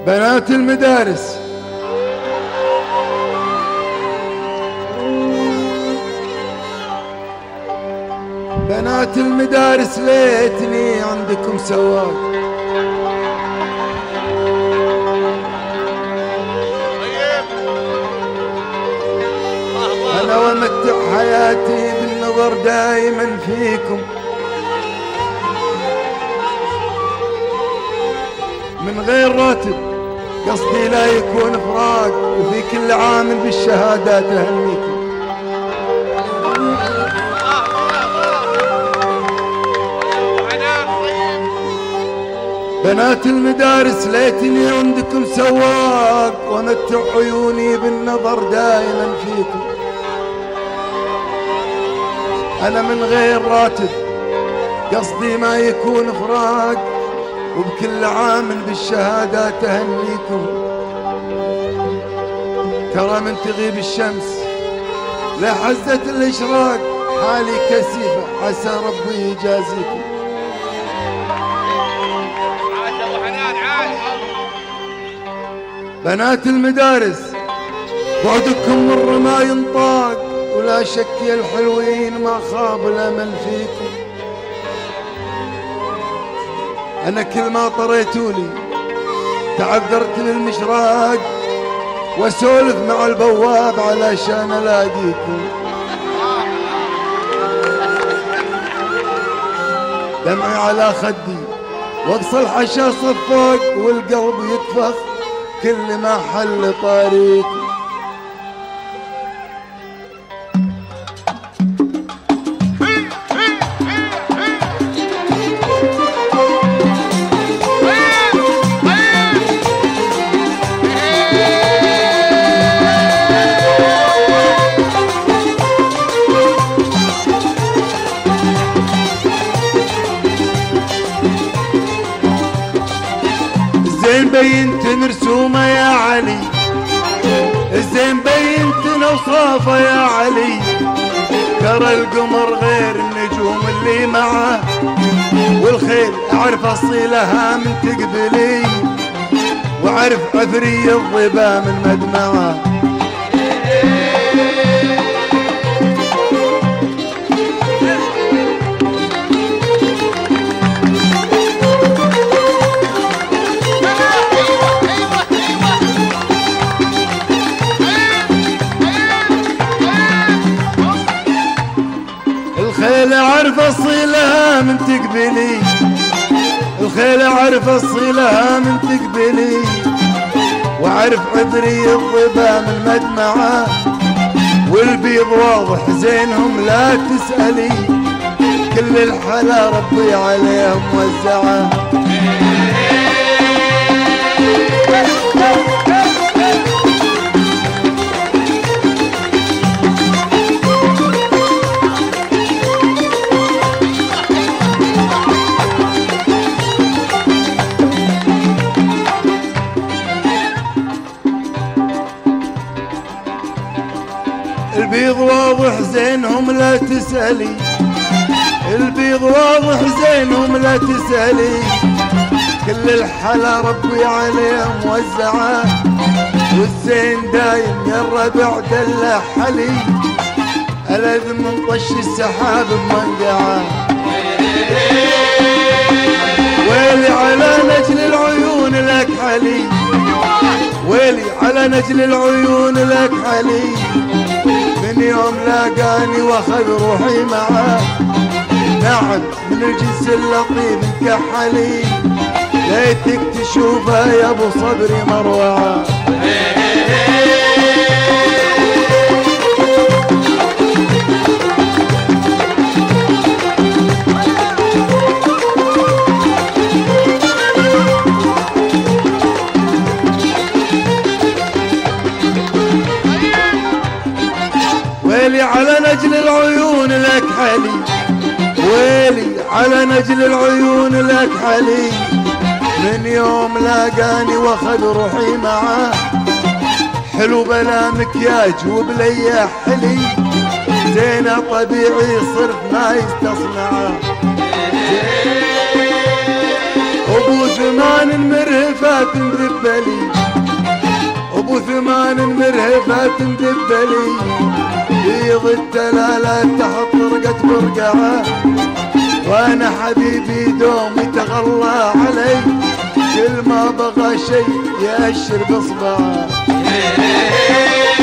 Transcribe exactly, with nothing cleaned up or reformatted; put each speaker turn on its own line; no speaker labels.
بنات المدارس بنات المدارس ليتني عندكم سواق، أنا ومتع حياتي بالنظر دائما فيكم، من غير راتب قصدي لا يكون فراق، وفي كل عام بالشهادات أهنيكم. بنات المدارس ليتني عندكم سواق، ومتع عيوني بالنظر دائما فيكم، أنا من غير راتب قصدي ما يكون فراق، وبكل عام بالشهادات أهنيكم. ترى من تغيب الشمس لحزة الإشراق، حالي كسيفة عسى ربي يجازيكم. بنات المدارس بعدكم مر ما ينطاق، ولا شك يا الحلوين ما خاب الأمل فيكم. أنا كل ما طريتولي تعذرت للمشراق، واسولف مع البواب علشان الاقيكم. دمعي على خدي وابصل حشا صفوق، والقلب يتفخ كل ما حل طريقي. زين بينت مرسومة يا علي، زين بينت اوصافه يا علي، ترى القمر غير النجوم اللي معاه، والخيل اعرف اصيلها من تقبلي، واعرف عذري الظبا من مدمعه. الخيل اعرف اصيلها من تقبلي، الخيل اعرف اصيلها من تقبلي، واعرف عذري الظبا من مدمعه، والبيض واضح زينهم لا تسألي، كل الحلا ربي عليهم وزعه. البيض واضح زينهم لا تسألي، البيض واضح زينهم لا تسألي، كل الحلا ربي عليهم وزعه، والزين دايم يا الربع دلع حلي، ألذ من طش السحاب بمنقعه. ويلي على نجل العيون لك حلي، ويلي على نجل العيون لك حلي، من يوم لاقاني واخذ روحي معاه، نعم من الجنس اللطيف كحلي، ليتك تشوفه يا ابو صبري مروعه. ويلي على نجل العيون لك حلي، ويلي على نجل العيون لك حلي، من يوم لاقاني واخذ روحي معاه، حلو بلا مكياج وبليا حلي، زينه طبيعي صرف ما يستصنعه. ابو ثمان مرهفات ذبلي، ابو ثمان مرهفات ذبلي، بيض التلالات تحط رقة برقعه، وانا حبيبي دوم يتغلى علي، كل ما بغى شي يأشر بصبعه.